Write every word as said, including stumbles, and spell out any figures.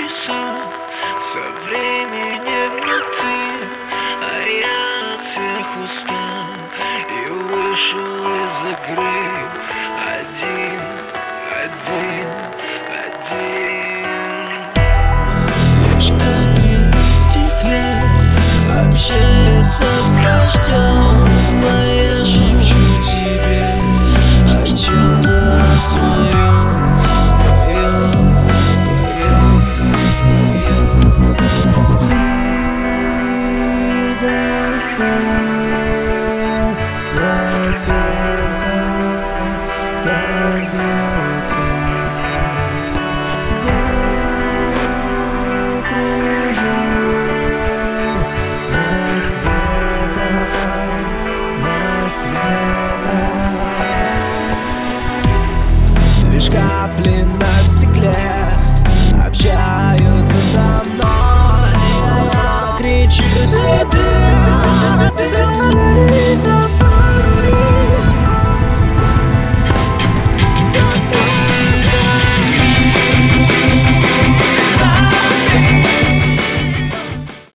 чудеса со временем, но ты, а я от всех устал и вышел из игры один, один, один. Лишь капли в стекле общаются с дождем, а я шепчу тебе о чем-то своем. Для сердца так бьется, закружил нас ветром, нас ветром. Лишь капли на стекле